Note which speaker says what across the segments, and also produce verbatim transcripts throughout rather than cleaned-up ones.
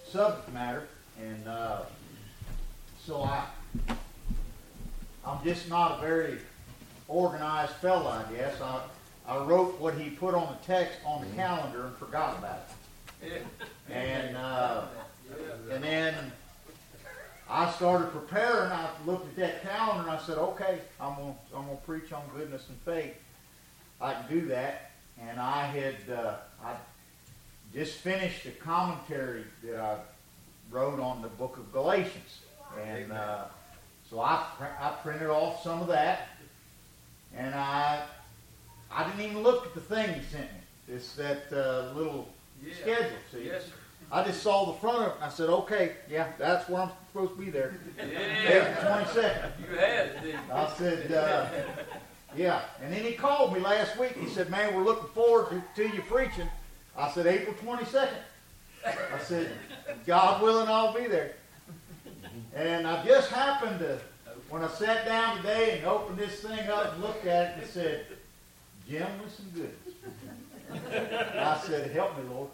Speaker 1: subject matter, and uh, so I, I'm just not a very organized fella, I guess. I, I wrote what he put on the text on the calendar and forgot about it. And uh, and then I started preparing. I looked at that calendar and I said, okay, I'm going I'm gonna preach on goodness and faith. I can do that. And I had uh, I just finished a commentary that I wrote on the book of Galatians. And uh, so I, I printed off some of that. And I I didn't even look at the thing he sent me. It's that uh, little yeah. schedule. See? Yes, sir. I just saw the front of it and I said, okay, yeah, that's where I'm supposed to be there.
Speaker 2: Yeah.
Speaker 1: April twenty-second.
Speaker 2: You had it, didn't you?
Speaker 1: I said, uh, yeah. And then he called me last week. He said, man, we're looking forward to, to you preaching. I said, April twenty-second. I said, God willing, I'll be there. And I just happened to, when I sat down today and opened this thing up and looked at it, it said, gentleness and goodness. I said, help me, Lord.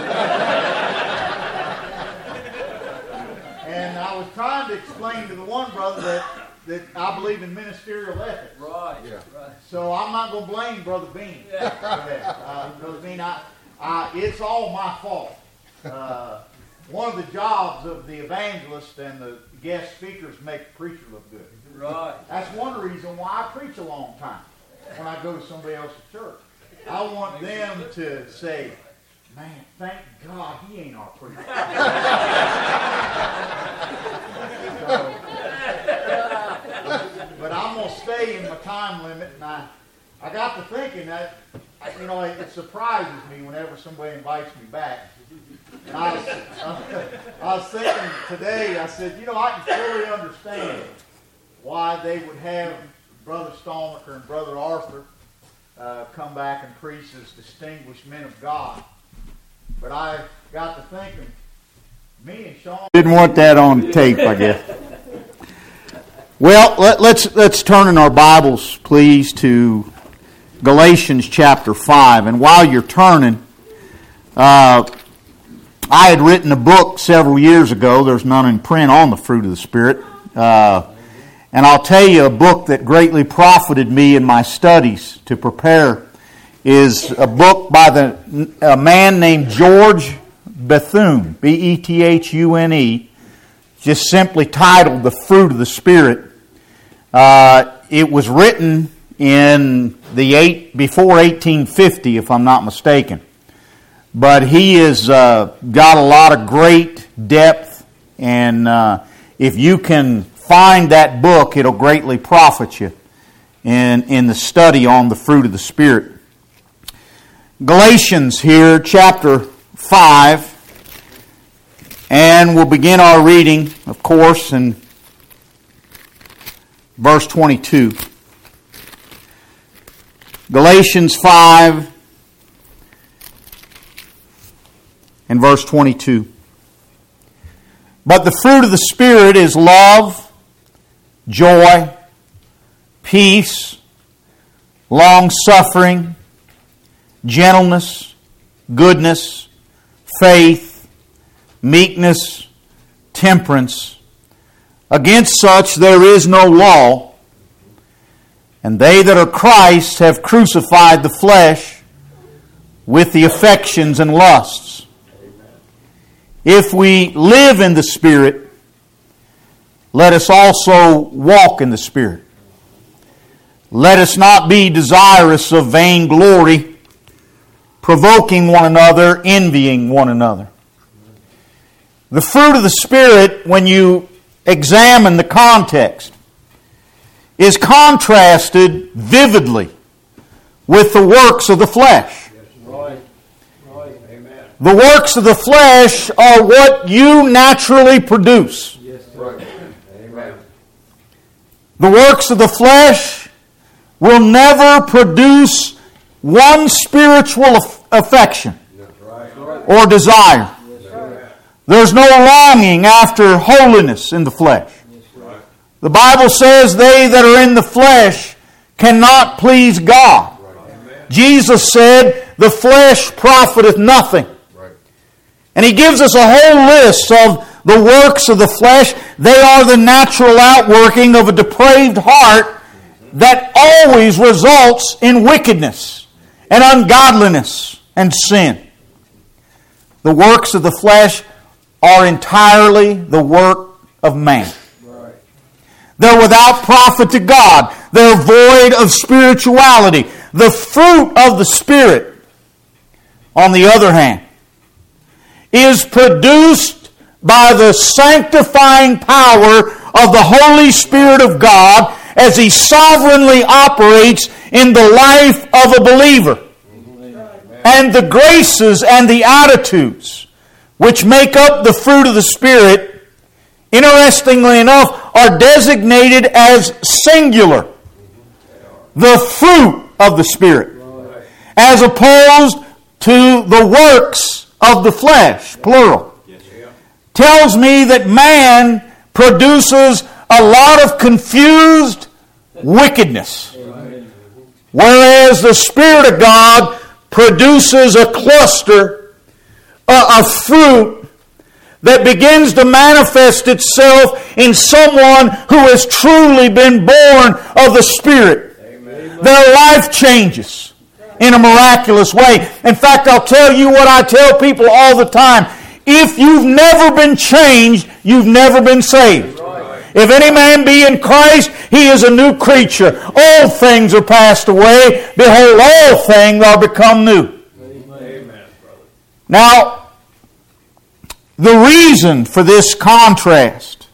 Speaker 1: And I was trying to explain to the one brother that, that I believe in ministerial ethics.
Speaker 2: Right, yeah. right.
Speaker 1: So I'm not going to blame Brother Bean yeah. for that. Uh, Brother Bean, I, I, it's all my fault. Uh, one of the jobs of the evangelist and the guest speakers make the preacher look good.
Speaker 2: Right.
Speaker 1: That's one reason why I preach a long time when I go to somebody else's church. I want them to say, man, thank God he ain't our preacher. So, but I'm going to stay in my time limit, and I, I got to thinking that, you know, it, it surprises me whenever somebody invites me back. And I was, uh, I was thinking today, I said, you know, I can fully understand why they would have Brother Stalmacher and Brother Arthur uh, come back and preach as distinguished men of God. But I got to thinking, me and Sean
Speaker 3: didn't want that on tape, I guess. Well, let, let's let's turn in our Bibles, please, to Galatians chapter five. And while you're turning, uh, I had written a book several years ago. There's none in print on the fruit of the Spirit. Uh, and I'll tell you, a book that greatly profited me in my studies to prepare is a book by the a man named George Bethune, B E T H U N E, just simply titled The Fruit of the Spirit. Uh, it was written in the eight before eighteen fifty, if I'm not mistaken. But he has uh, got a lot of great depth, and uh, if you can find that book, it'll greatly profit you in, in the study on the fruit of the Spirit. Galatians here, chapter five, and we'll begin our reading, of course, in verse twenty-two. Galatians five and verse twenty-two. But the fruit of the Spirit is love, joy, peace, long-suffering, gentleness, goodness, faith, meekness, temperance. Against such there is no law. And they that are Christ have crucified the flesh with the affections and lusts. If we live in the Spirit, let us also walk in the Spirit. Let us not be desirous of vainglory, provoking one another, envying one another. The fruit of the Spirit, when you examine the context, is contrasted vividly with the works of the flesh.
Speaker 2: Right. Right. Amen.
Speaker 3: The works of the flesh are what you naturally produce.
Speaker 2: Yes, right. Amen.
Speaker 3: The works of the flesh will never produce one spiritual affection or desire. There's no longing after holiness in the flesh. The Bible says they that are in the flesh cannot please God. Jesus said, the flesh profiteth nothing. And he gives us a whole list of the works of the flesh. They are the natural outworking of a depraved heart that always results in wickedness and ungodliness and sin. The works of the flesh are entirely the work of man.
Speaker 2: Right.
Speaker 3: They're without profit to God. They're void of spirituality. The fruit of the Spirit, on the other hand, is produced by the sanctifying power of the Holy Spirit of God as He sovereignly operates in the life of a believer. And the graces and the attitudes which make up the fruit of the Spirit, interestingly enough, are designated as singular. The fruit of the Spirit, as opposed to the works of the flesh, plural, tells me that man produces a lot of confused wickedness, whereas the Spirit of God produces a cluster, a, a fruit that begins to manifest itself in someone who has truly been born of the Spirit. Amen. Their life changes in a miraculous way. In fact, I'll tell you what I tell people all the time. If you've never been changed, you've never been saved. If any man be in Christ, he is a new creature. Old things are passed away. Behold, all things are become new.
Speaker 2: Amen.
Speaker 3: Now, the reason for this contrast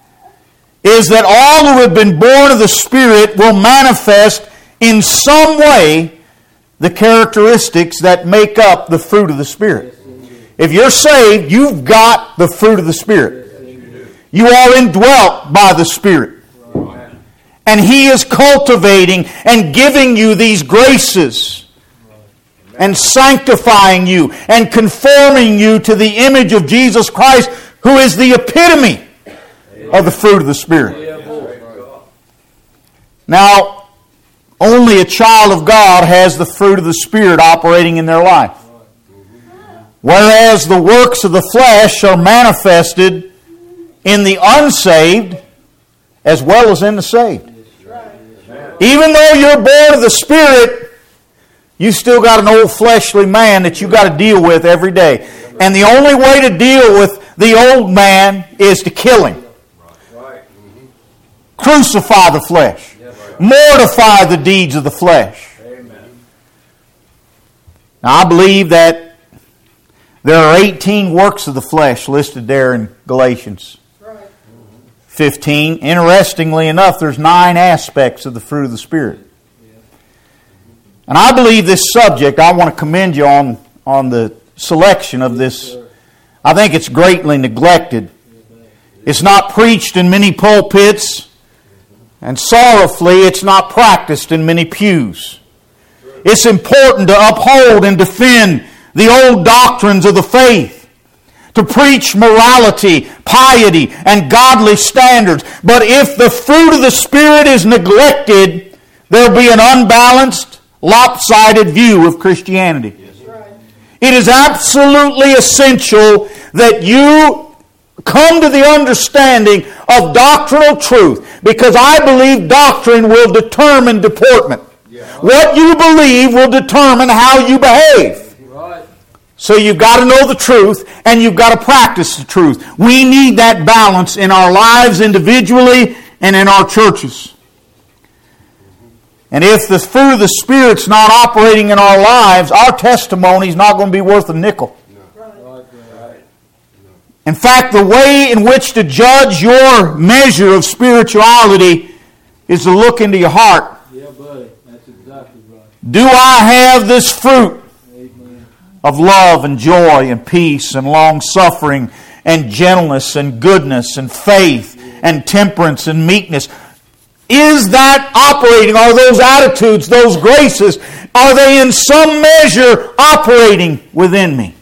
Speaker 3: is that all who have been born of the Spirit will manifest in some way the characteristics that make up the fruit of the Spirit. If you're saved, you've got the fruit of the Spirit. You are indwelt by the Spirit. And He is cultivating and giving you these graces and sanctifying you and conforming you to the image of Jesus Christ, who is the epitome of the fruit of the Spirit. Now, only a child of God has the fruit of the Spirit operating in their life. Whereas the works of the flesh are manifested in the unsaved as well as in the saved. Even though you're born of the Spirit, you still got an old fleshly man that you got to deal with every day. And the only way to deal with the old man is to kill him. Crucify the flesh. Mortify the deeds of the flesh. Now I believe that there are eighteen works of the flesh listed there in Galatians fifteen. Interestingly enough, there's nine aspects of the fruit of the Spirit. And I believe this subject, I want to commend you on, on the selection of this. I think it's greatly neglected. It's not preached in many pulpits, and sorrowfully, it's not practiced in many pews. It's important to uphold and defend the old doctrines of the faith, to preach morality, piety, and godly standards. But if the fruit of the Spirit is neglected, there'll be an unbalanced, lopsided view of Christianity. It is absolutely essential that you come to the understanding of doctrinal truth, because I believe doctrine will determine deportment. What you believe will determine how you behave. So you've got to know the truth, and you've got to practice the truth. We need that balance in our lives individually and in our churches. And if the fruit of the Spirit's not operating in our lives, our testimony's not going to be worth a nickel. In fact, the way in which to judge your measure of spirituality is to look into your heart.
Speaker 2: Yeah, buddy. That's exactly right.
Speaker 3: Do I have this fruit of love and joy and peace and long-suffering and gentleness and goodness and faith and temperance and meekness? Is that operating? Are those attitudes, those graces, are they in some measure operating within me?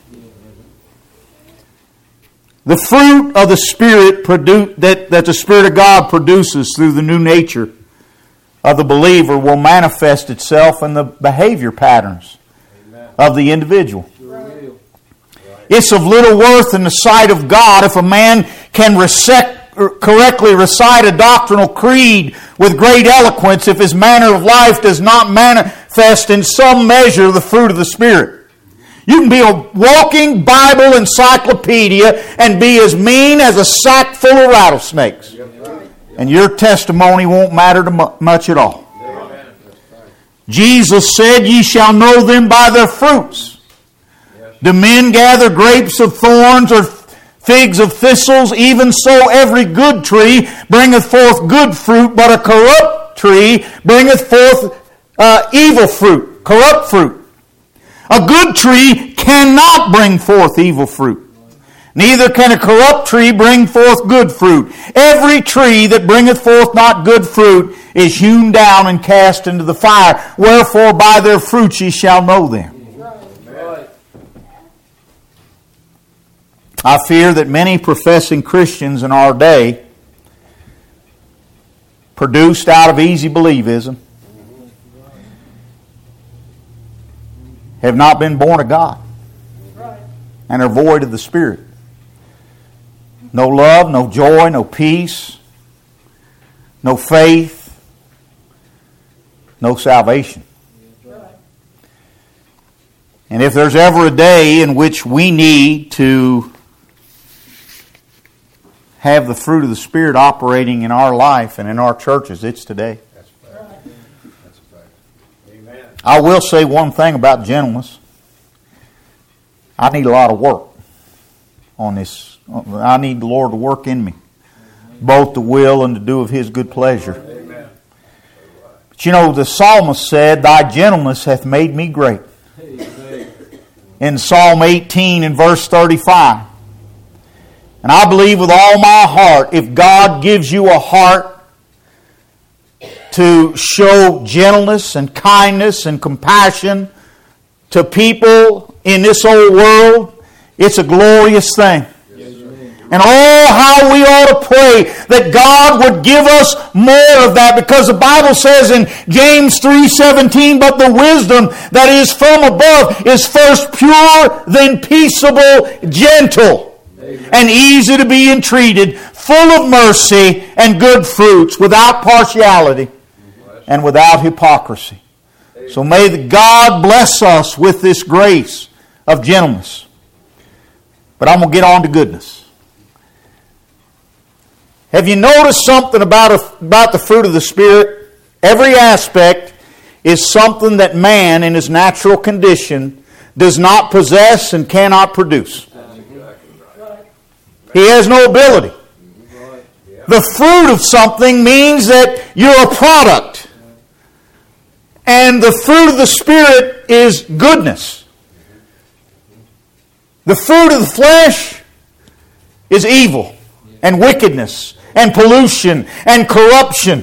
Speaker 3: The fruit of the Spirit produ- that, that the Spirit of God produces through the new nature of the believer will manifest itself in the behavior patterns of the individual. It's of little worth in the sight of God if a man can recite, correctly recite a doctrinal creed with great eloquence if his manner of life does not manifest in some measure the fruit of the Spirit. You can be a walking Bible encyclopedia and be as mean as a sack full of rattlesnakes. And your testimony won't matter to much at all. Jesus said, "Ye shall know them by their fruits. Do men gather grapes of thorns or figs of thistles? Even so every good tree bringeth forth good fruit, but a corrupt tree bringeth forth uh, evil fruit, corrupt fruit. A good tree cannot bring forth evil fruit. Neither can a corrupt tree bring forth good fruit. Every tree that bringeth forth not good fruit is hewn down and cast into the fire. Wherefore by their fruits ye shall know them." I fear that many professing Christians in our day, produced out of easy believism, have not been born of God and are void of the Spirit. No love, no joy, no peace, no faith, no salvation. And if there's ever a day in which we need to have the fruit of the Spirit operating in our life and in our churches, it's today.
Speaker 2: That's a fact. That's a fact. Amen.
Speaker 3: I will say one thing about gentleness. I need a lot of work on this. I need the Lord to work in me, both to will and to do of His good pleasure.
Speaker 2: Amen.
Speaker 3: But you know, the psalmist said, "Thy gentleness hath made me great."
Speaker 2: Amen.
Speaker 3: In Psalm eighteen and verse thirty-five. And I believe with all my heart, if God gives you a heart to show gentleness and kindness and compassion to people in this old world, it's a glorious thing.
Speaker 2: Yes,
Speaker 3: and oh, how we ought to pray that God would give us more of that, because the Bible says in James three seventeen, "But the wisdom that is from above is first pure, then peaceable, gentle, and easy to be entreated, full of mercy and good fruits, without partiality and without hypocrisy." So may the God bless us with this grace of gentleness. But I'm going to get on to goodness. Have you noticed something about, a, about the fruit of the Spirit? Every aspect is something that man in his natural condition does not possess and cannot produce. He has no ability. The fruit of something means that you're a product. And the fruit of the Spirit is goodness. The fruit of the flesh is evil and wickedness and pollution and corruption.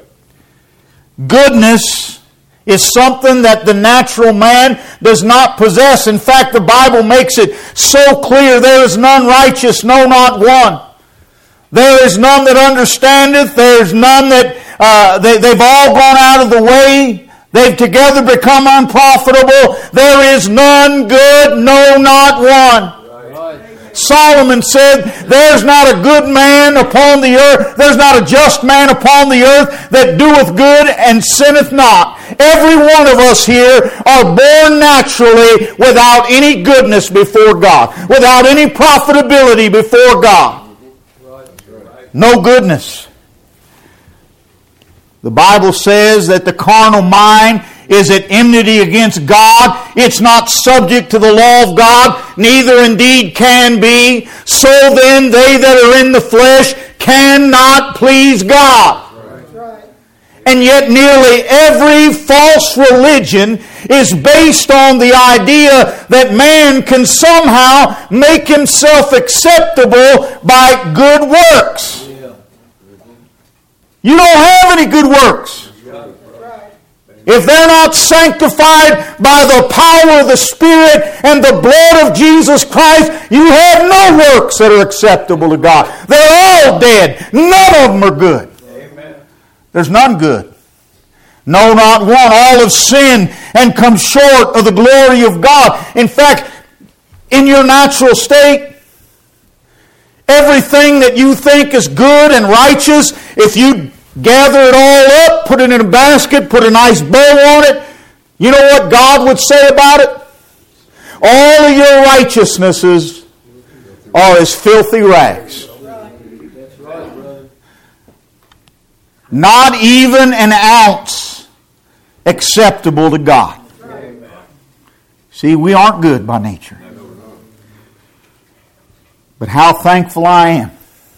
Speaker 3: Goodness is something that the natural man does not possess. In fact, the Bible makes it so clear, "There is none righteous, no, not one. There is none that understandeth. There is none that, uh, they, they've all gone out of the way. They've together become unprofitable. There is none good, no, not one." Solomon said, "There's not a good man upon the earth, there's not a just man upon the earth that doeth good and sinneth not." Every one of us here are born naturally without any goodness before God, without any profitability before God. No goodness. The Bible says that the carnal mind is at enmity against God. It's not subject to the law of God, neither indeed can be. So then they that are in the flesh cannot please God. And yet nearly every false religion is based on the idea that man can somehow make himself acceptable by good works. You don't have any good works. If they're not sanctified by the power of the Spirit and the blood of Jesus Christ, you have no works that are acceptable to God. They're all dead. None of them are good.
Speaker 2: Amen.
Speaker 3: There's none good. No, not one. All have sinned and come short of the glory of God. In fact, in your natural state. Everything that you think is good and righteous, if you gather it all up, put it in a basket, put a nice bow on it, you know what God would say about it? All of your righteousnesses are as filthy rags. Not even an ounce acceptable to God. See, we aren't good by nature. But how thankful I am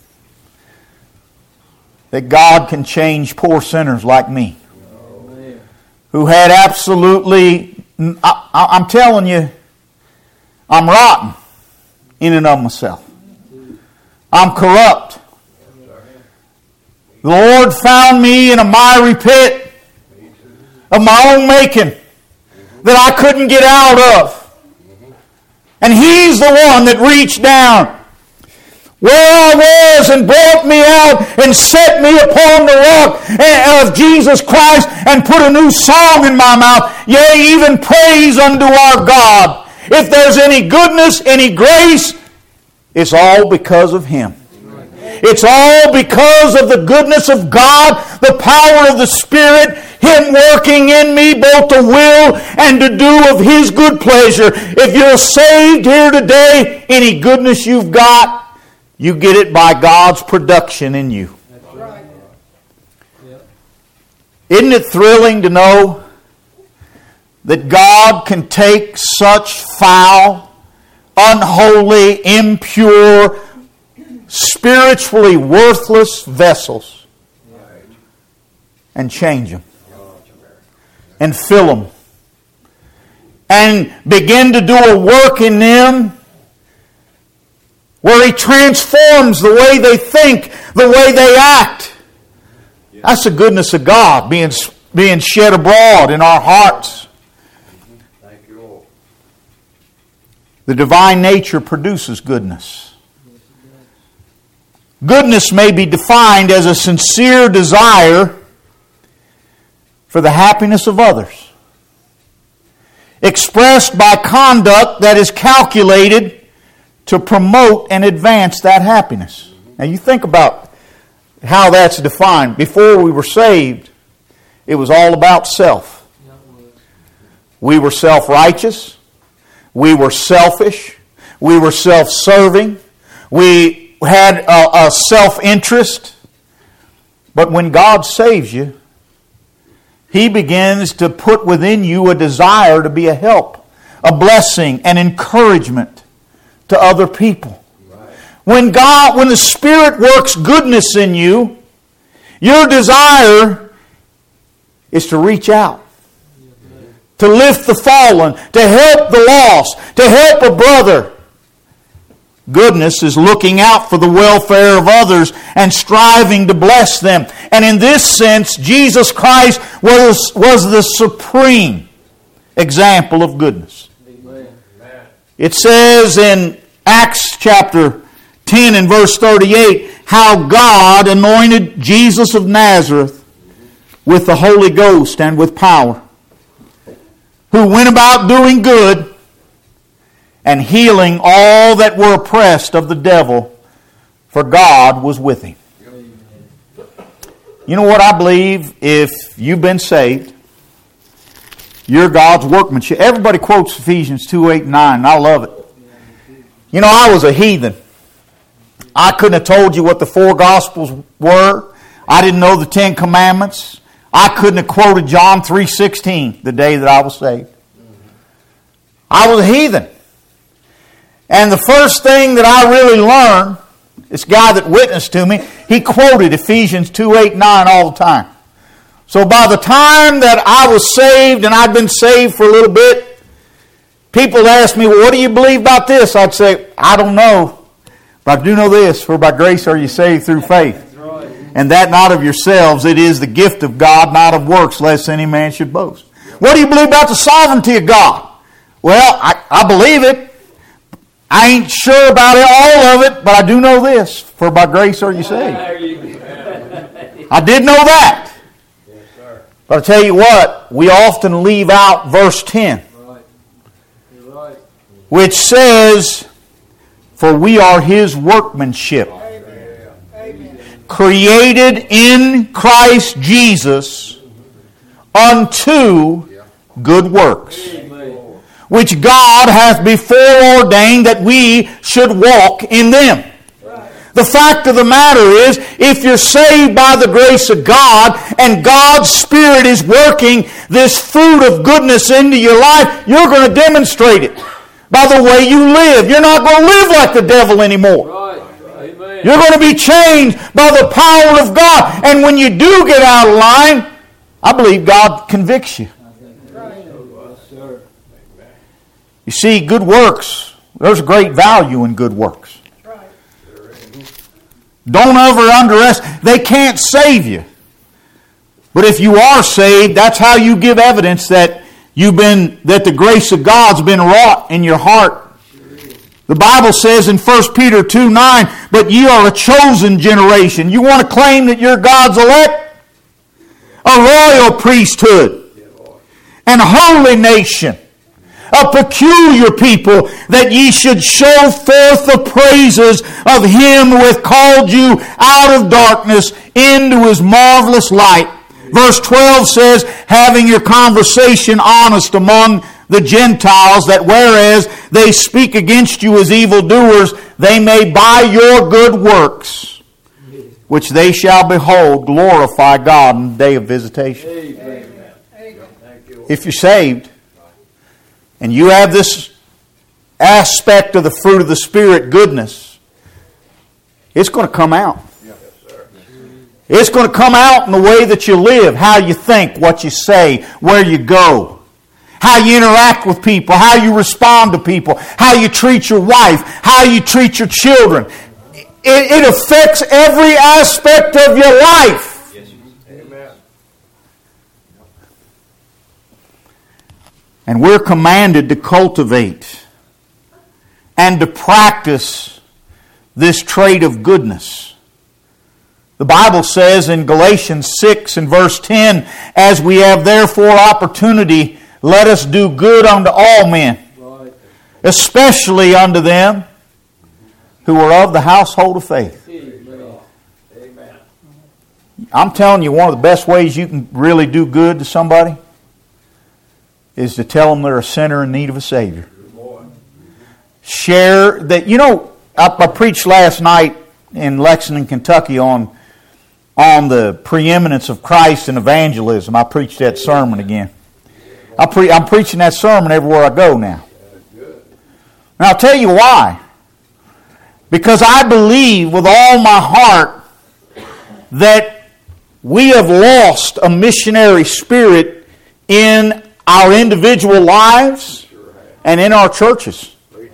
Speaker 3: that God can change poor sinners like me, who had absolutely, I, I'm telling you, I'm rotten in and of myself. I'm corrupt. The Lord found me in a miry pit of my own making that I couldn't get out of. And He's the one that reached down where I was and brought me out and set me upon the rock of Jesus Christ and put a new song in my mouth, yea, even praise unto our God. If there's any goodness, any grace, it's all because of Him. It's all because of the goodness of God, the power of the Spirit, Him working in me both to will and to do of His good pleasure. If you're saved here today, any goodness you've got, you get it by God's production in you.
Speaker 4: That's right. Yep.
Speaker 3: Isn't it thrilling to know that God can take such foul, unholy, impure, spiritually worthless vessels and change them and fill them and begin to do a work in them where He transforms the way they think, the way they act. That's the goodness of God being, being shed abroad in our hearts.
Speaker 2: Thank you, Lord.
Speaker 3: The divine nature produces goodness. Goodness may be defined as a sincere desire for the happiness of others, expressed by conduct that is calculated to promote and advance that happiness. Now you think about how that's defined. Before we were saved, it was all about self. We were self-righteous. We were selfish. We were self-serving. We had a, a self-interest. But when God saves you, He begins to put within you a desire to be a help, a blessing, an encouragement to other people. Right. When God, when the Spirit works goodness in you, your desire is to reach out, to lift the fallen, to help the lost, to help a brother. Goodness is looking out for the welfare of others and striving to bless them. And in this sense, Jesus Christ was, was the supreme example of goodness. It says in Acts chapter ten and verse thirty-eight, how God anointed Jesus of Nazareth with the Holy Ghost and with power, who went about doing good and healing all that were oppressed of the devil, for God was with Him. You know what I believe? If you've been saved, you're God's workmanship. Everybody quotes Ephesians two, eight, and nine, and I love it. You know, I was a heathen. I couldn't have told you what the four Gospels were. I didn't know the Ten Commandments. I couldn't have quoted John three sixteen the day that I was saved. I was a heathen. And the first thing that I really learned, this guy that witnessed to me, he quoted Ephesians two, eight, nine all the time. So by the time that I was saved, and I'd been saved for a little bit, people ask me, well, what do you believe about this? I'd say, I don't know. But I do know this, for by grace are you saved through faith. Right. And that not of yourselves, it is the gift of God, not of works, lest any man should boast. What do you believe about the sovereignty of God? Well, I, I believe it. I ain't sure about it, all of it, but I do know this, for by grace are you saved. I did know that.
Speaker 2: Yes, sir.
Speaker 3: But I tell you what, we often leave out verse ten.
Speaker 4: Right. You're right.
Speaker 3: which says, for we are His workmanship,
Speaker 4: Amen. Amen.
Speaker 3: created in Christ Jesus unto good works, which God hath before ordained that we should walk in them. The fact of the matter is, if you're saved by the grace of God and God's Spirit is working this fruit of goodness into your life, you're going to demonstrate it by the way you live. You're not going to live like the devil anymore.
Speaker 2: Right. Amen.
Speaker 3: You're going to be changed by the power of God. And when you do get out of line, I believe God convicts you. You see, good works, there's great value in good works. Don't ever underestimate. They can't save you. But if you are saved, that's how you give evidence that you've been, that the grace of God's been wrought in your heart. The Bible says in First Peter two nine, but ye are a chosen generation. You want to claim that you're God's elect? A royal priesthood. And a holy nation. A peculiar people, that ye should show forth the praises of Him who hath called you out of darkness into His marvelous light. Verse twelve says, having your conversation honest among the Gentiles, that whereas they speak against you as evildoers, they may by your good works, which they shall behold, glorify God in the day of visitation.
Speaker 2: Amen.
Speaker 3: If you're saved, and you have this aspect of the fruit of the Spirit, goodness, it's going to come out.
Speaker 2: Yes, sir.
Speaker 3: It's going to come out in the way that you live, how you think, what you say, where you go, how you interact with people, how you respond to people, how you treat your wife, how you treat your children. It, it affects every aspect of your life.
Speaker 2: Yes, amen.
Speaker 3: And we're commanded to cultivate and to practice this trait of goodness. The Bible says in Galatians six and verse ten, as we have therefore opportunity, let us do good unto all men,
Speaker 2: Right.
Speaker 3: especially unto them who are of the household of faith.
Speaker 2: Amen. Amen.
Speaker 3: I'm telling you, one of the best ways you can really do good to somebody is to tell them they're a sinner in need of a Savior.
Speaker 2: Boy.
Speaker 3: Share that. You know, I, I preached last night in Lexington, Kentucky on, on the preeminence of Christ in evangelism. I preached that sermon again. I pre, I'm preaching that sermon everywhere I go now.
Speaker 2: Good.
Speaker 3: And I'll tell you why. Because I believe with all my heart that we have lost a missionary spirit in our individual lives and in our churches.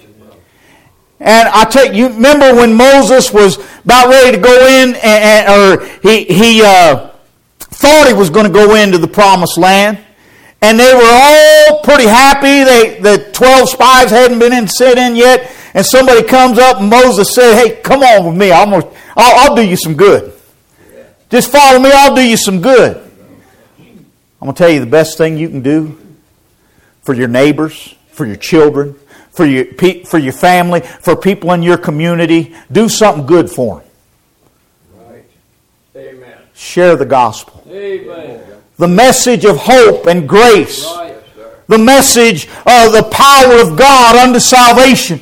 Speaker 3: And I tell you, you remember when Moses was about ready to go in, and, and or he he uh, thought he was going to go into the promised land, and they were all pretty happy. They the twelve spies hadn't been in sent in yet, and somebody comes up and Moses said, "Hey, come on with me. I'm gonna, I'll, I'll do you some good. Just follow me. I'll do you some good." I'm going to tell you the best thing you can do for your neighbors, for your children, for your for your family, for people in your community. Do something good for them.
Speaker 2: Right. Amen.
Speaker 3: Share the gospel.
Speaker 2: Amen.
Speaker 3: The message of hope and grace.
Speaker 2: Right. Yes, sir.
Speaker 3: The message of the power of God unto salvation.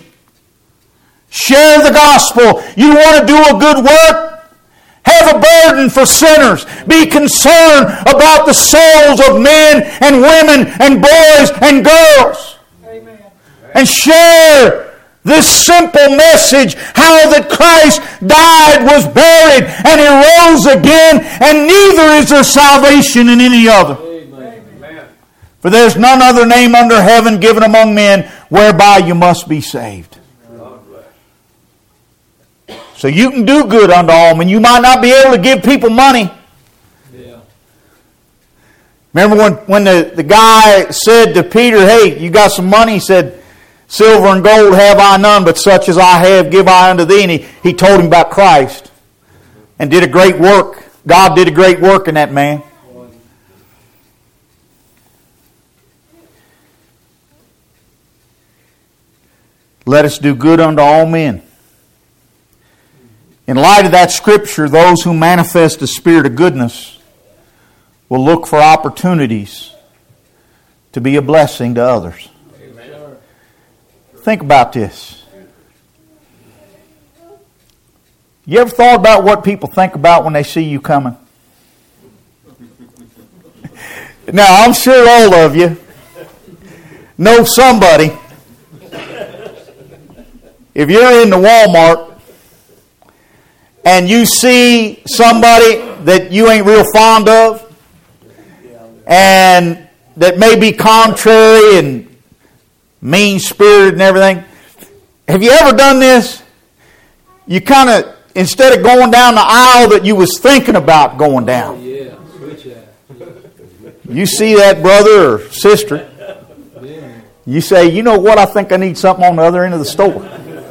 Speaker 3: Share the gospel. You want to do a good work? Have a burden for sinners. Be concerned about the souls of men and women and boys and girls.
Speaker 4: Amen.
Speaker 3: And share this simple message, how that Christ died, was buried, and He rose again, and neither is there salvation in any other.
Speaker 2: Amen. Amen.
Speaker 3: For there's none other name under heaven given among men whereby you must be saved.
Speaker 2: God bless.
Speaker 3: So you can do good unto all men. You might not be able to give people money.
Speaker 2: Yeah.
Speaker 3: Remember when, when the, the guy said to Peter, "Hey, you got some money?" He said, "Silver and gold have I none, but such as I have give I unto thee." And he, he told him about Christ and did a great work. God did a great work in that man. let us do good unto all men. In light of that scripture, those who manifest the spirit of goodness will look for opportunities to be a blessing to others.
Speaker 2: Amen.
Speaker 3: Think about this. You ever thought about what people think about when they see you coming? Now, I'm sure all of you know somebody. If you're in the Walmart and you see somebody that you ain't real fond of and that may be contrary and mean-spirited and everything, have you ever done this? You kind of, instead of going down the aisle that you was thinking about going down,
Speaker 2: Yeah, switch that.
Speaker 3: you see that brother or sister,
Speaker 2: Yeah.
Speaker 3: you say, you know what, I think I need something on the other end of the store.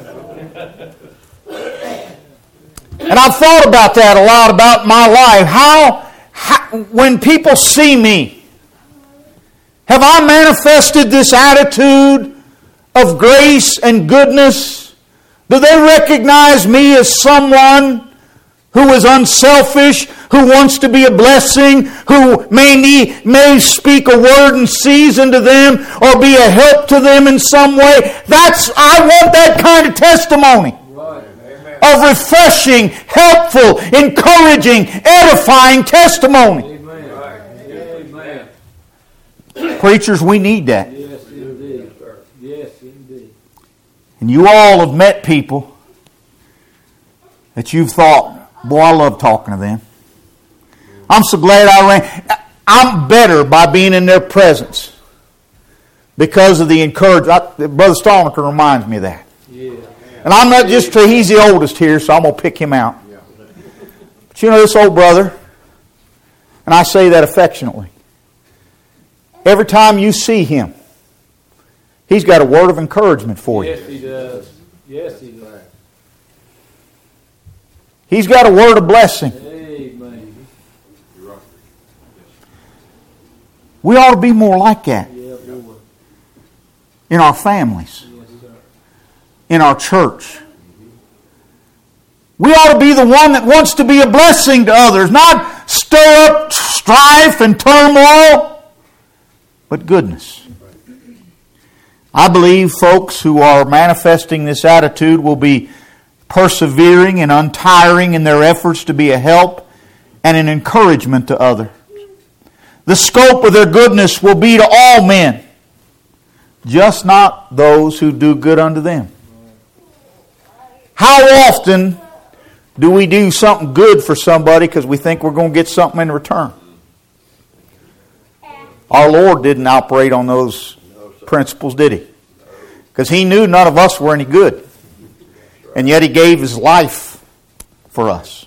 Speaker 3: And I've thought about that a lot about my life. How, how, when people see me, have I manifested this attitude of grace and goodness? Do they recognize me as someone who is unselfish, who wants to be a blessing, who may need, may speak a word in season to them or be a help to them in some way? That's, I want that kind of testimony.
Speaker 2: Right. Amen.
Speaker 3: Of refreshing, helpful, encouraging, edifying testimony.
Speaker 2: Amen. Right. Amen.
Speaker 3: Preachers, we need that.
Speaker 2: Yes, indeed. Yes, indeed.
Speaker 3: And you all have met people that you've thought, boy, I love talking to them. I'm so glad I ran. I'm better by being in their presence because of the encouragement. Brother Stallmaker reminds me of that.
Speaker 2: Yeah.
Speaker 3: And I'm not just, he's the oldest here, so I'm going to pick him out. But you know this old brother, and I say that affectionately, every time you see him, he's got a word of encouragement for you.
Speaker 2: Yes, he does. Yes, he does.
Speaker 3: He's got a word of blessing.
Speaker 2: Amen.
Speaker 3: We ought to be more like that
Speaker 2: Yeah, boy.
Speaker 3: in our families,
Speaker 2: Yes, sir.
Speaker 3: in our church. We ought to be the one that wants to be a blessing to others, not stir up strife and turmoil, but goodness. I believe folks who are manifesting this attitude will be persevering and untiring in their efforts to be a help and an encouragement to others. The scope of their goodness will be to all men, just not those who do good unto them. How often do we do something good for somebody because we think we're going to get something in return? Our Lord didn't operate on those principles, did He? Because He knew none of us were any good. And yet He gave His life for us.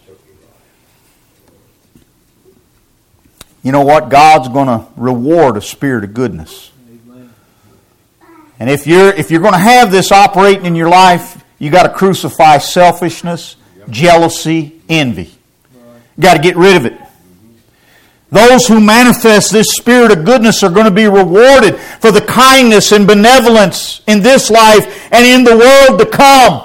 Speaker 3: You know what? God's going to reward a spirit of goodness.
Speaker 2: Amen.
Speaker 3: And if you're if you're going to have this operating in your life, you got to crucify selfishness, jealousy, envy. You got to get rid of it. Those who manifest this spirit of goodness are going to be rewarded for the kindness and benevolence in this life and in the world to come.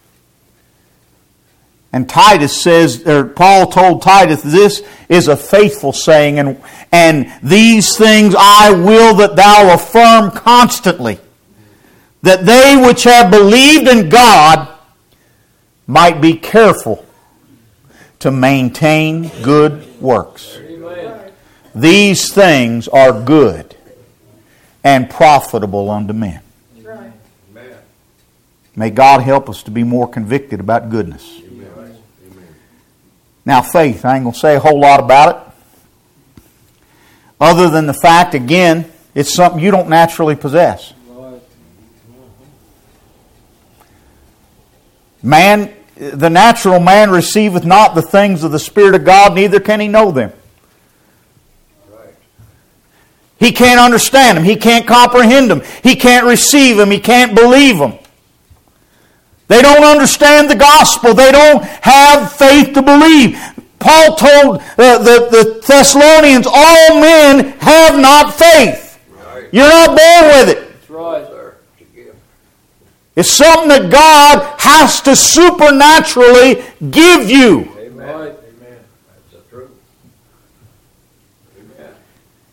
Speaker 3: And Titus says, or Paul told Titus, this is a faithful saying, and, and these things I will that thou affirm constantly, that they which have believed in God might be careful to maintain good works.
Speaker 2: Amen.
Speaker 3: These things are good and profitable unto men.
Speaker 2: Amen.
Speaker 3: May God help us to be more convicted about goodness. Now, faith, I ain't going to say a whole lot about it, other than the fact, again, it's something you don't naturally possess.
Speaker 2: Right.
Speaker 3: Man, the natural man receiveth not the things of the Spirit of God, neither can he know them.
Speaker 2: Right.
Speaker 3: He can't understand them. He can't comprehend them. He can't receive them. He can't believe them. They don't understand the gospel. They don't have faith to believe. Paul told uh, the, the Thessalonians, all men have not faith.
Speaker 2: Right.
Speaker 3: You're not born with it.
Speaker 2: That's right, sir.
Speaker 3: It's something that God has to supernaturally give you.
Speaker 2: Amen. Right. Amen. That's the truth. Amen.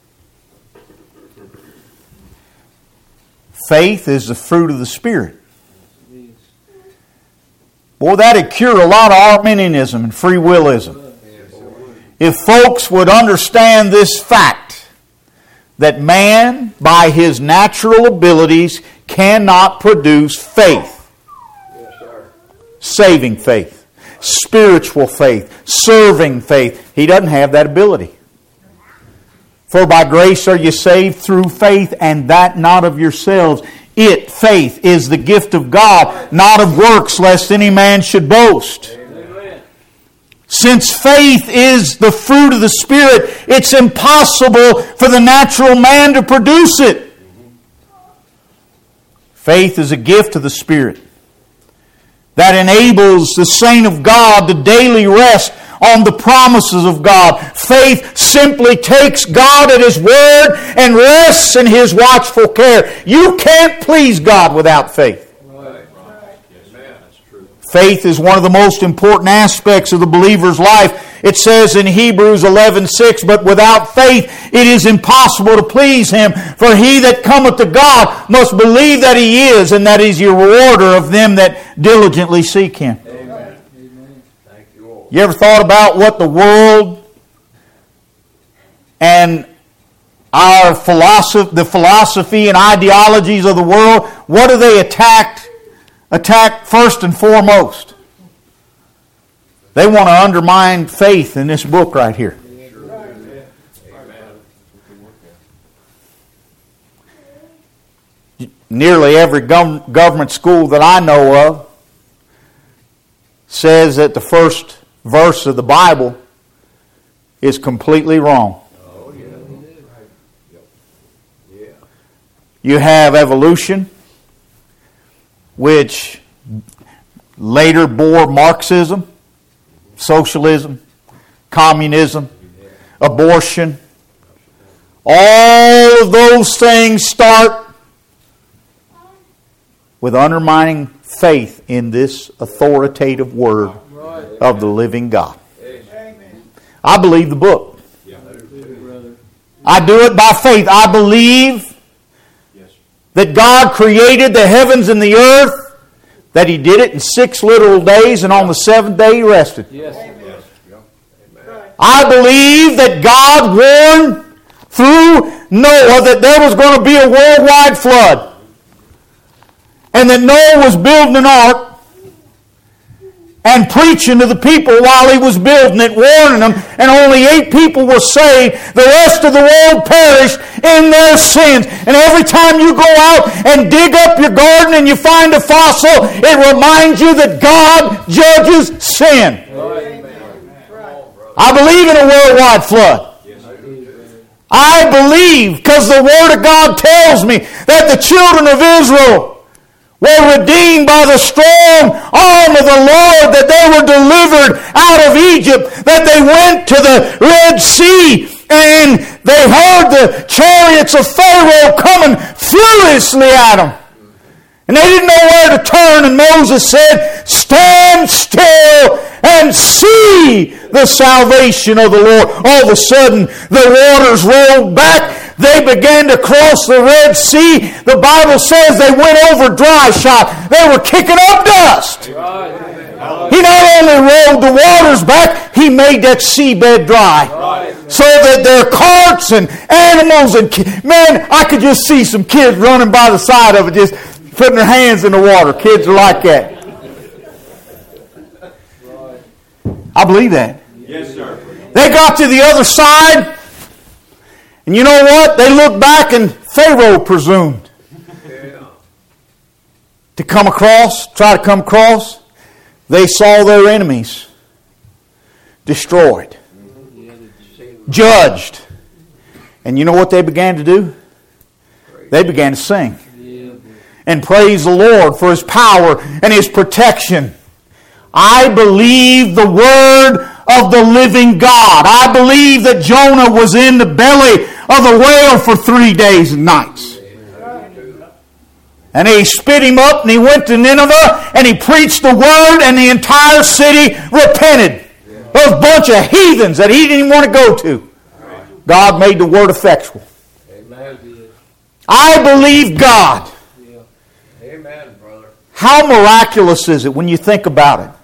Speaker 3: Faith is the fruit of the Spirit. Boy, that'd cure a lot of Arminianism and free willism. If folks would understand this fact, that man, by his natural abilities, cannot produce faith.
Speaker 2: Yes, sir.
Speaker 3: Saving faith, spiritual faith, serving faith. He doesn't have that ability. For by grace are you saved through faith, and that not of yourselves. It, faith, is the gift of God, not of works, lest any man should boast.
Speaker 2: Amen.
Speaker 3: Since faith is the fruit of the Spirit, it's impossible for the natural man to produce it. Faith is a gift of the Spirit that enables the saint of God to daily rest on the promises of God. Faith simply takes God at His word and rests in His watchful care. You can't please God without faith.
Speaker 2: Right. Right. Yes, man. That's true.
Speaker 3: Faith is one of the most important aspects of the believer's life. It says in Hebrews eleven six, but without faith it is impossible to please Him. For he that cometh to God must believe that He is, and that He is a rewarder of them that diligently seek Him.
Speaker 2: Amen. Amen. Thank you, Lord.
Speaker 3: You ever thought about what the world and our philosophy, the philosophy and ideologies of the world, what do they attack? Attack first and foremost? They want to undermine faith in this book right here. Nearly every gov- government school that I know of says that the first verse of the Bible is completely wrong.
Speaker 2: Oh, yeah. Yeah.
Speaker 3: You have evolution, which later bore Marxism, socialism, communism, abortion. All of those things start with undermining faith in this authoritative word of the living God. I believe the book. I do it by faith. I believe that God created the heavens and the earth, that He did it in six literal days, and on the seventh day He rested.
Speaker 2: Yes.
Speaker 3: I believe that God warned through Noah that there was going to be a worldwide flood, and that Noah was building an ark and preaching to the people while he was building it, warning them, and only eight people were saved. The rest of the world perished in their sins. And every time you go out and dig up your garden and you find a fossil, it reminds you that God judges sin. I believe in a worldwide flood. I believe, because the Word of God tells me that the children of Israel were redeemed by the strong arm of the Lord, that they were delivered out of Egypt, that they went to the Red Sea, and they heard the chariots of Pharaoh coming furiously at them. And they didn't know where to turn, and Moses said, stand still and see the salvation of the Lord. All of a sudden, the waters rolled back. They began to cross the Red Sea. The Bible says they went over dry shod. They were kicking up dust. He not only rolled the waters back, He made that seabed dry. So that their carts and animals and ki- man, I could just see some kids running by the side of it, just putting their hands in the water. Kids are like that. I believe that.
Speaker 2: Yes, sir.
Speaker 3: They got to the other side, and you know what? They looked back, and Pharaoh presumed to come across, try to come across. They saw their enemies destroyed, judged. And you know what they began to do? They began to sing and praise the Lord for His power and His protection. I believe the Word of the living God. I believe that Jonah was in the belly of the whale for three days and nights. And he spit him up, and he went to Nineveh, and he preached the word, and the entire city repented. Those bunch of heathens that he didn't even want to go to. God made the word effectual.
Speaker 2: Amen.
Speaker 3: I believe God.
Speaker 2: Amen, brother.
Speaker 3: How miraculous is it when you think about it?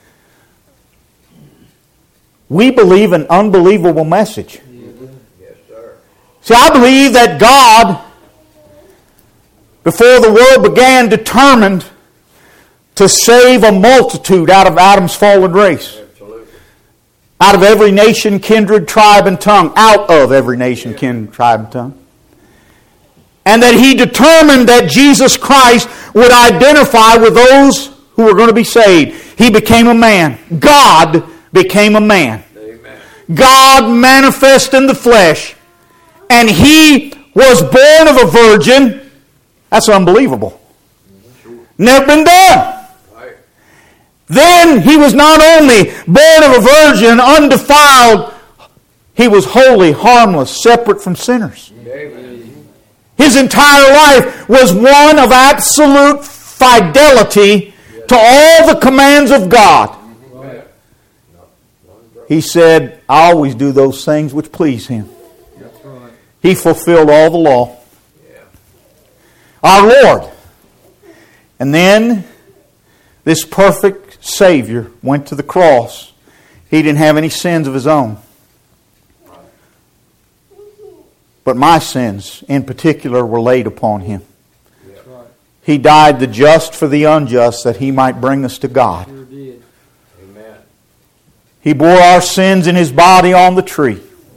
Speaker 3: We believe an unbelievable message.
Speaker 2: Yes, sir.
Speaker 3: See, I believe that God, before the world began, determined to save a multitude out of Adam's fallen race.
Speaker 2: Absolutely.
Speaker 3: Out of every nation, kindred, tribe, and tongue. Out of every nation, kindred, tribe, and tongue. And that He determined that Jesus Christ would identify with those who were going to be saved. He became a man. God became a man.
Speaker 2: Amen.
Speaker 3: God manifest in the flesh. And He was born of a virgin. That's unbelievable. Never been done.
Speaker 2: Right.
Speaker 3: Then He was not only born of a virgin, undefiled, He was holy, harmless, separate from sinners.
Speaker 2: Amen.
Speaker 3: His entire life was one of absolute fidelity to all the commands of God.
Speaker 2: Amen.
Speaker 3: He said, I always do those things which please Him.
Speaker 4: That's right.
Speaker 3: He fulfilled all the law.
Speaker 2: Yeah.
Speaker 3: Our Lord. And then this perfect Savior went to the cross. He didn't have any sins of His own. But my sins, in particular, were laid upon Him.
Speaker 4: That's right.
Speaker 3: He died the just for the unjust that He might bring us to God.
Speaker 4: Sure did.
Speaker 2: Amen.
Speaker 3: He bore our sins in His body on the tree.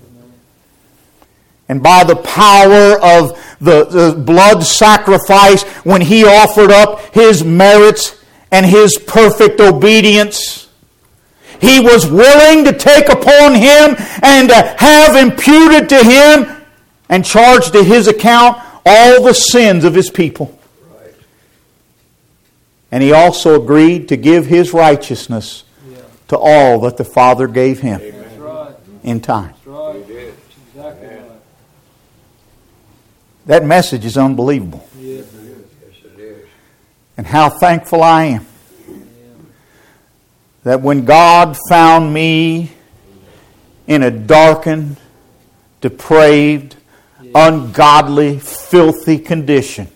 Speaker 3: And by the power of the, the blood sacrifice, when He offered up His merits and His perfect obedience, He was willing to take upon Him and to have imputed to Him and charged to His account all the sins of His people.
Speaker 2: Right.
Speaker 3: And He also agreed to give His righteousness
Speaker 4: Yeah.
Speaker 3: to all that the Father gave Him
Speaker 4: That's right.
Speaker 3: in time.
Speaker 4: That's right.
Speaker 2: He did.
Speaker 4: That's exactly
Speaker 2: Amen.
Speaker 4: right.
Speaker 3: That message is unbelievable.
Speaker 4: Yeah.
Speaker 2: Yes, it is.
Speaker 3: And how thankful I am
Speaker 4: Yeah.
Speaker 3: that when God found me in a darkened, depraved, ungodly, filthy condition,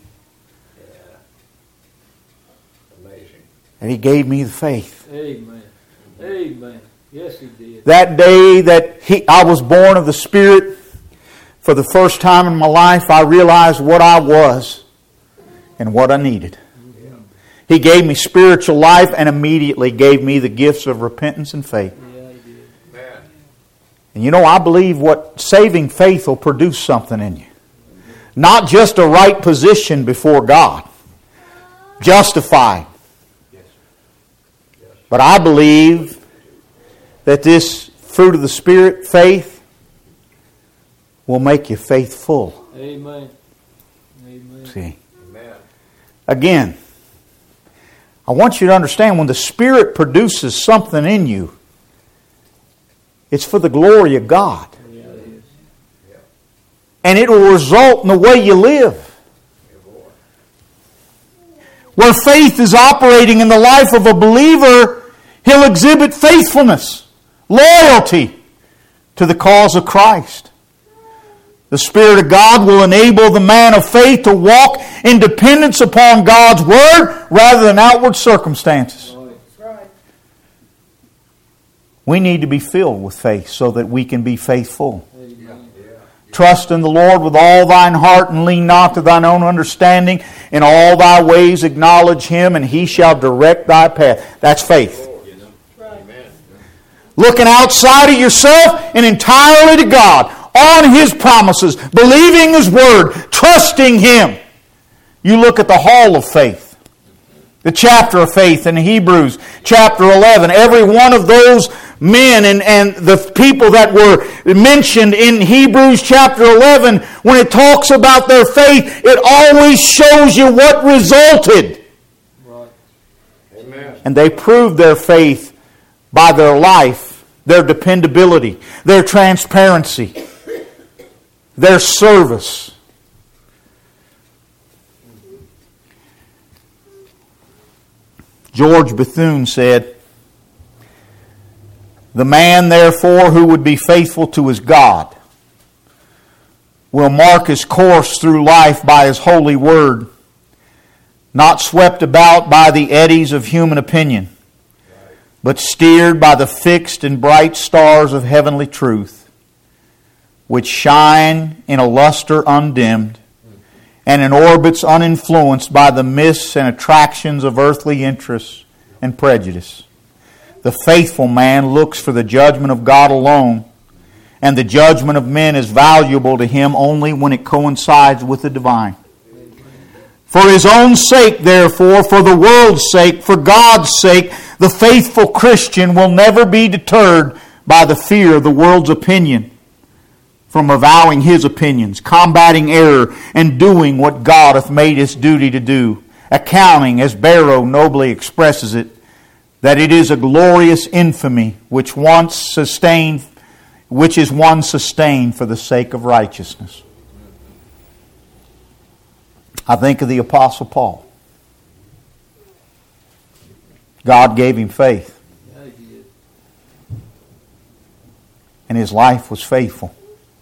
Speaker 2: Amazing.
Speaker 3: and He gave me the faith.
Speaker 4: Amen. Amen. Yes, He did.
Speaker 3: That day that he, I was born of the Spirit, for the first time in my life, I realized what I was and what I needed. He gave me spiritual life and immediately gave me the gifts of repentance and faith.
Speaker 4: Yeah, He did.
Speaker 2: Man.
Speaker 3: And you know, I believe what saving faith will produce something in you. Not just a right position before God, justified.
Speaker 2: Yes.
Speaker 3: But I believe that this fruit of the Spirit, faith, will make you faithful.
Speaker 4: Amen. Amen.
Speaker 3: See,
Speaker 2: Amen.
Speaker 3: again, I want you to understand when the Spirit produces something in you, it's for the glory of God.
Speaker 4: Yeah, it is.
Speaker 3: And it will result in the way you live.
Speaker 2: Yeah, boy.
Speaker 3: Where faith is operating in the life of a believer, he'll exhibit faithfulness, loyalty to the cause of Christ. The Spirit of God will enable the man of faith to walk in dependence upon God's Word rather than outward circumstances.
Speaker 4: That's right.
Speaker 3: We need to be filled with faith so that we can be faithful.
Speaker 4: Amen.
Speaker 2: Yeah.
Speaker 3: Trust in the Lord with all thine heart and lean not to thine own understanding. In all thy ways acknowledge Him and He shall direct thy path. That's faith.
Speaker 2: Amen.
Speaker 3: Looking outside of yourself and entirely to God, on His promises, believing His Word, trusting Him. You look at the hall of faith, the chapter of faith in Hebrews chapter eleven. Every one of those men and, and the people that were mentioned in Hebrews chapter eleven, when it talks about their faith, it always shows you what resulted.
Speaker 4: Right.
Speaker 2: Amen.
Speaker 3: And they proved their faith by their life, their dependability, their transparency, their service. George Bethune said, "The man, therefore, who would be faithful to his God will mark his course through life by his holy word, not swept about by the eddies of human opinion, but steered by the fixed and bright stars of heavenly truth, which shine in a luster undimmed, and in orbits uninfluenced by the mists and attractions of earthly interests and prejudice. The faithful man looks for the judgment of God alone, and the judgment of men is valuable to him only when it coincides with the divine. For his own sake, therefore, for the world's sake, for God's sake, the faithful Christian will never be deterred by the fear of the world's opinion from avowing his opinions, combating error, and doing what God hath made his duty to do, accounting, as Barrow nobly expresses it, that it is a glorious infamy which once sustained, which is one sustained for the sake of righteousness." I think of the Apostle Paul. God gave him faith,
Speaker 4: Yeah, he did.
Speaker 3: and his life was faithful.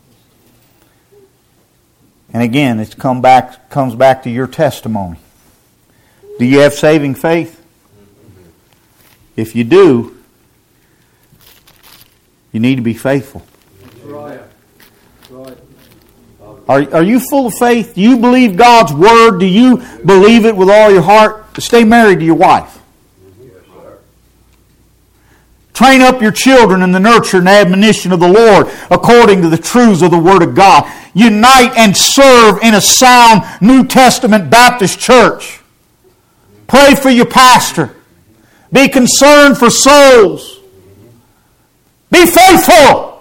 Speaker 3: And again, it's come back comes back to your testimony. Do you have saving faith? If you do, you need to be faithful.
Speaker 4: That's right. That's right.
Speaker 3: Are, are you full of faith? Do you believe God's Word? Do you believe it with all your heart? Stay married to your wife. Train up your children in the nurture and admonition of the Lord according to the truths of the Word of God. Unite and serve in a sound New Testament Baptist church. Pray for your pastor. Be concerned for souls. Be faithful.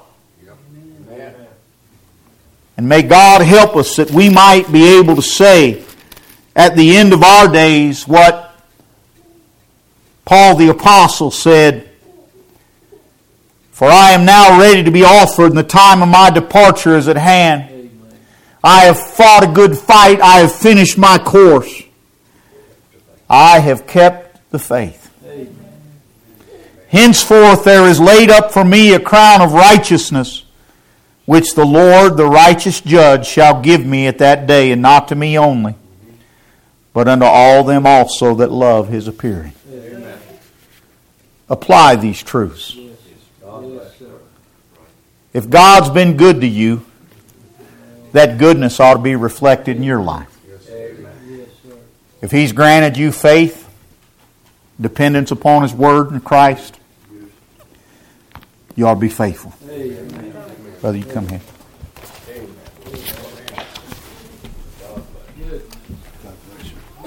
Speaker 3: And may God help us that we might be able to say at the end of our days what Paul the Apostle said, "For I am now ready to be offered, and the time of my departure is at hand.
Speaker 4: Amen.
Speaker 3: I have fought a good fight. I have finished my course. I have kept the faith.
Speaker 4: Amen.
Speaker 3: Henceforth there is laid up for me a crown of righteousness, which the Lord, the righteous judge, shall give me at that day, and not to me only, but unto all them also that love His appearing."
Speaker 4: Amen.
Speaker 3: Apply these truths.
Speaker 4: Yes. Yes, sir.
Speaker 3: If God's been good to you, that goodness ought to be reflected in your life.
Speaker 4: Yes, sir.
Speaker 3: If He's granted you faith, dependence upon His Word in Christ, you ought to be faithful.
Speaker 4: Amen.
Speaker 3: Brother, you come here.
Speaker 4: Good.